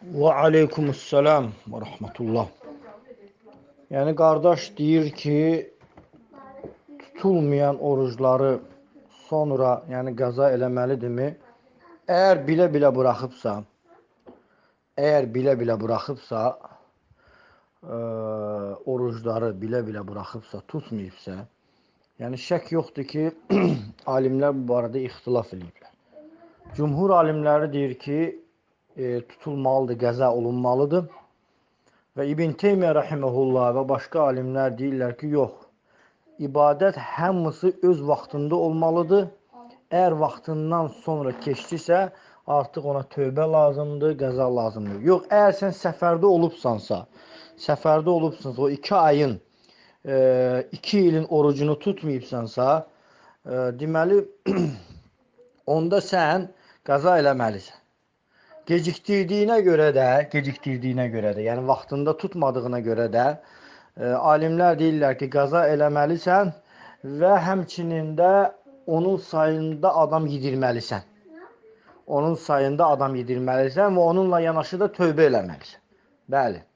Və aleykumussalam və rahmetullah. Yəni, qardaş deyir ki, tutulmayan orucları sonra, yəni qəza eləməlidirmi? Əgər bilə-bilə buraxıbsa, orucları bilə-bilə buraxıbsa, tutmayıbsa, yəni şək yoxdur ki, alimlər bu barədə ixtilaf ediblər. Cümhur alimləri deyir ki, tutulmalıdır, qəza olunmalıdır. Və İbn Teymiyyə rəhiməhullah və başqa alimlər deyirlər ki, yox, ibadət hamısı öz vaxtında olmalıdır. Əgər vaxtından sonra keçdisə, artıq ona tövbə lazımdır, qəza lazımdır. Yox, əgər sən səfərdə olubsansa, o 2 ayın, 2 ilin orucunu tutmayıbsansa, deməli, onda sən qəza eləməlisən. Gecikdirdiyinə görə də, yəni vaxtında tutmadığına görə də, alimlər deyirlər ki, qəza eləməlisən və həmçinin də onun sayında adam yedirməlisən. Və onunla yanaşı da tövbə eləməlisən. Bəli.